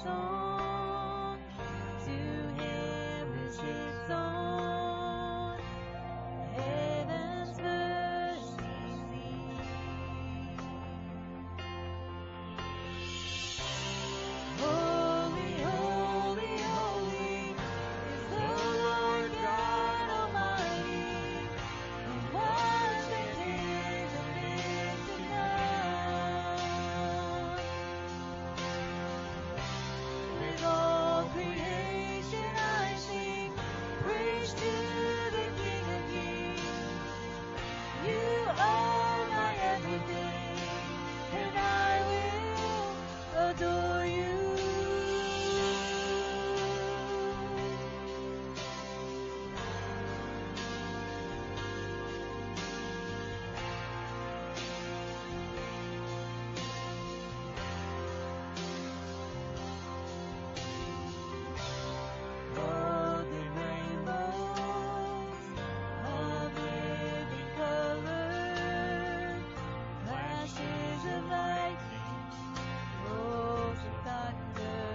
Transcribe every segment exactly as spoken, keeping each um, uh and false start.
song. To him is its own. Heaven's mercy sing. Holy, holy, holy is the Lord God Almighty, who was and is and is to come. With all creation I sing praise to the King of Kings. You are my everything, and I will adore you. Golden rainbows of living color, flashes of lightning, rolls of thunder.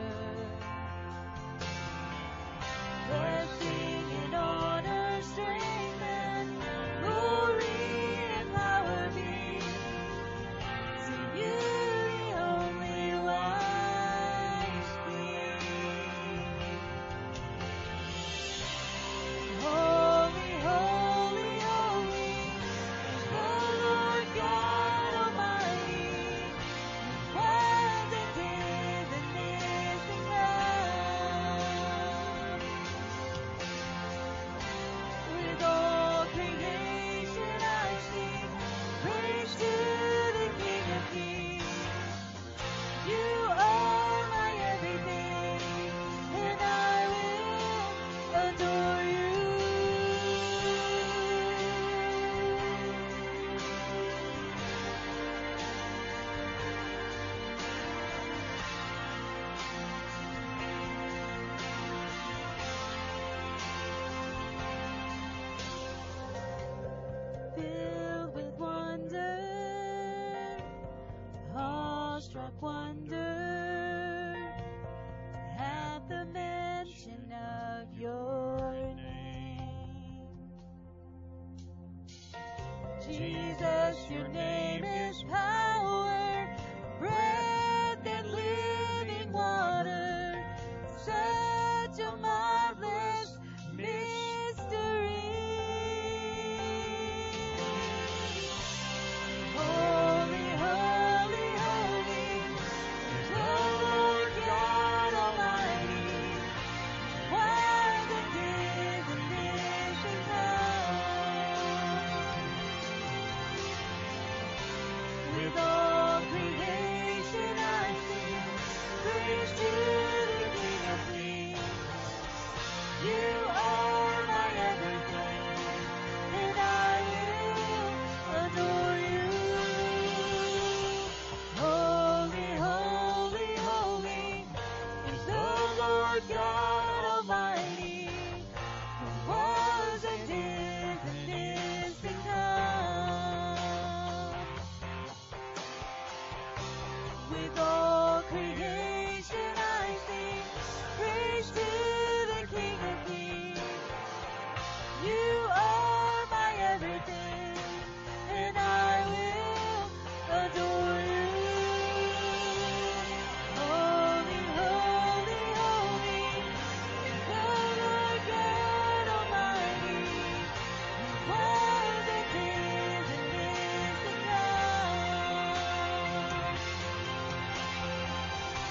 Blessing and honor, strength and glory and power be to you, the only wise King. Holy, holy, holy is the Lord God Almighty, who was and is and is to come. With all creation I sing praise to the King of Kings. You are my everything, and I will adore you. Filled with wonder, awestruck wonder, at the mention of your name. Jesus, your name is power, breath and living water, such a marvelous mystery. Holy, holy, holy is the Lord God Almighty, was and is and is to come. With all creation I sing praise to the King of Kings. You are my everything, and I will adore you. Holy, holy, holy is the Lord God Almighty, who was and is and is to come. With all creation I sing praise to the King of Kings. You are my everything, and I will adore you. Holy, holy, holy is the Lord God Almighty, who was and is and is to come.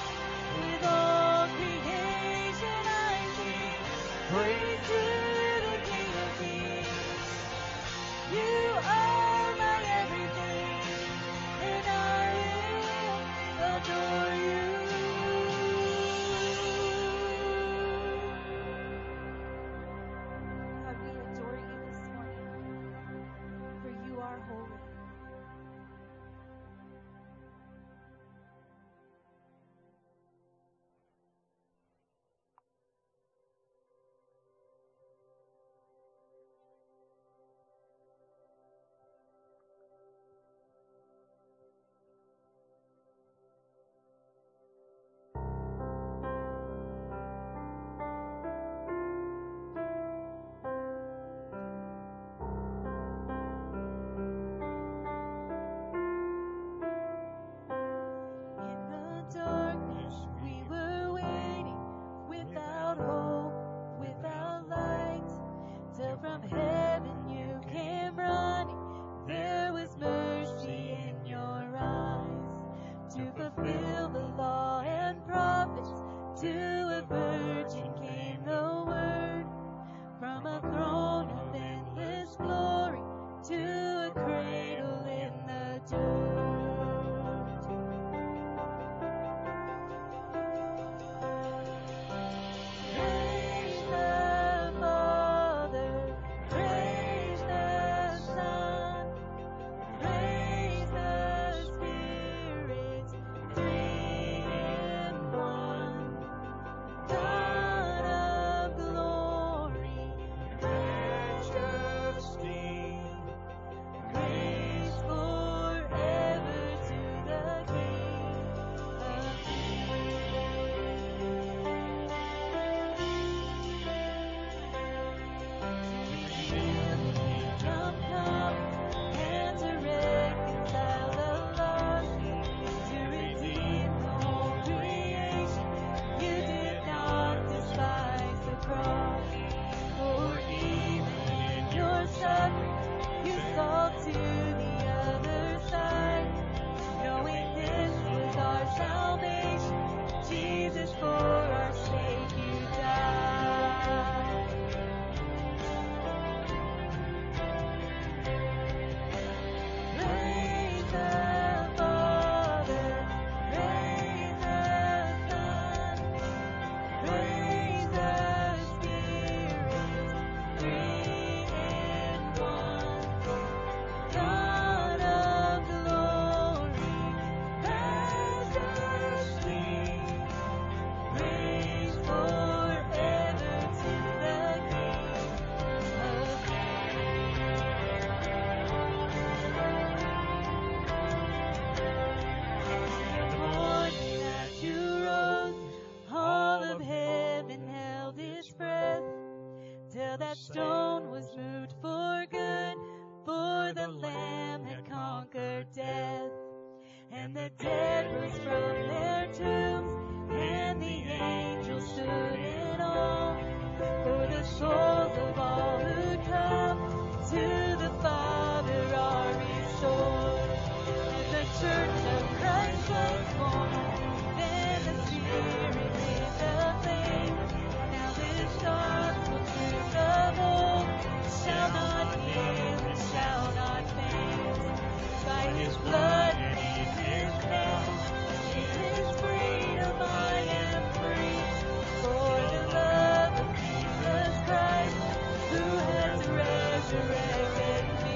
stone was moved for good, for the Lamb had conquered death. And the dead rose from their tombs, and the angels stood in awe. For the souls of all who come to the Father are restored. And the church of Christ was born, then the Spirit lit the flame. Now this gospel truth of old shall not fail and shall not fade. By His blood and in His name, in His freedom I am free. For the love of Jesus Christ, who has resurrected me.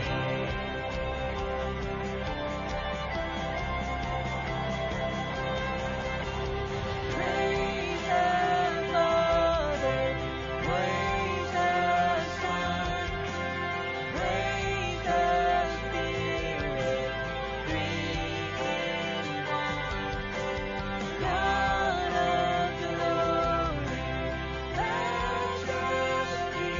Praise the Father, praise the Son, praise the Spirit, three in one. God of glory, majesty,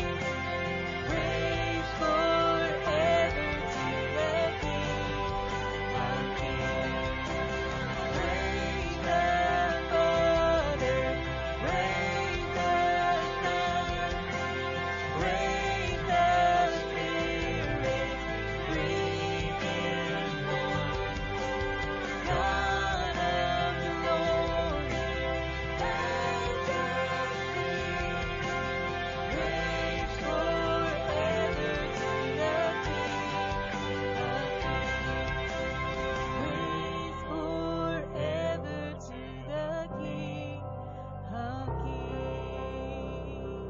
praise forever to the King of Kings. Praise the Father, praise the Son, praise the Spirit, three in one. God of glory, majesty, praise forever to the King of Kings. Praise forever to the King of Kings.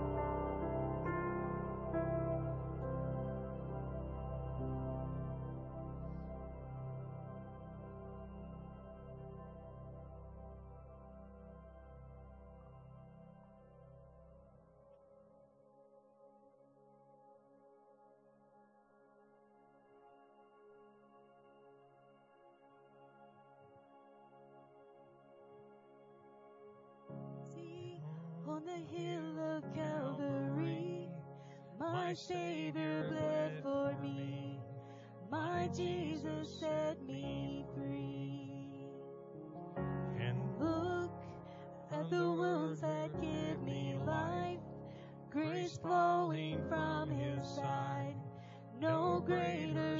See, on the hill of Calvary, my Savior bled for me. My Jesus set me free. And Look at the wounds that give me life, grace flowing from His side, no greater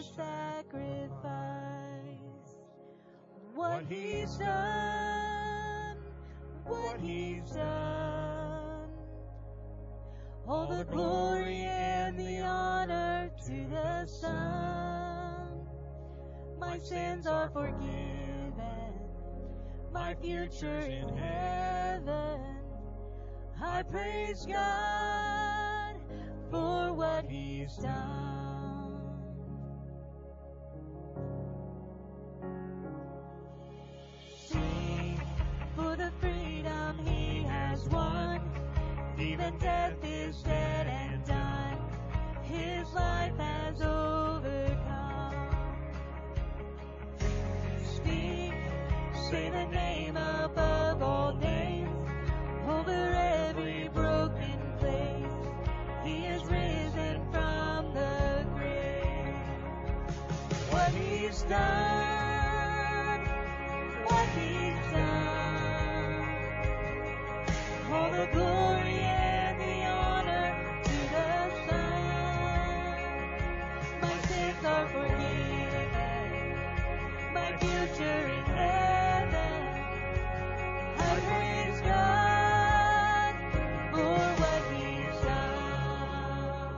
sacrifice. What He's done, what He's done. All the glory and the honor to the Son. My sins are forgiven, my future in heaven. I praise God for what He's done. Sing for the freedom He has won. Even death is dead and done. His life has overcome. Speak, say the name above all names, over every broken place. He is risen from the grave. What He's done, what He's done. All the glory and the honor to the Son. My sins are forgiven, my future in heaven. I praise God for what He's done.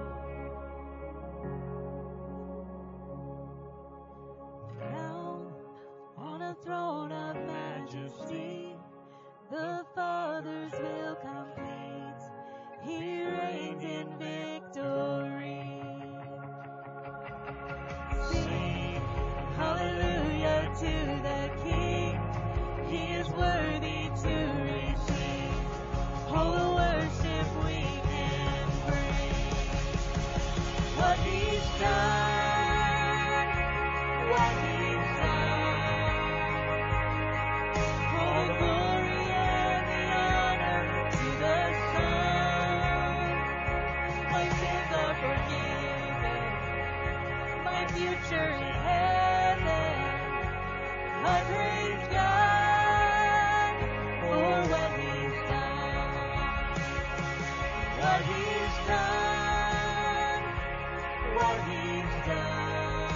Now, on a throne of majesty, the Father's will complete. He reigns in victory. Sing hallelujah to the King. He is worthy to I praise God for what He's done. What He's done. What He's done.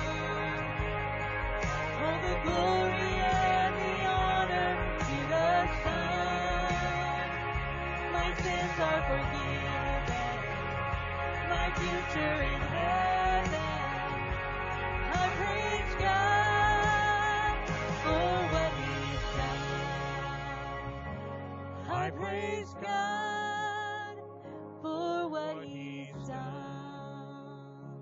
All the glory and the honor to the Son. My sins are forgiven. My future in heaven. I praise God for what He's done. I praise God for what He's done.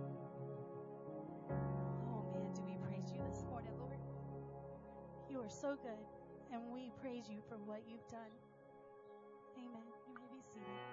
Oh man, do we praise you this morning, Lord? You are so good, and we praise you for what you've done. Amen. You may be seated.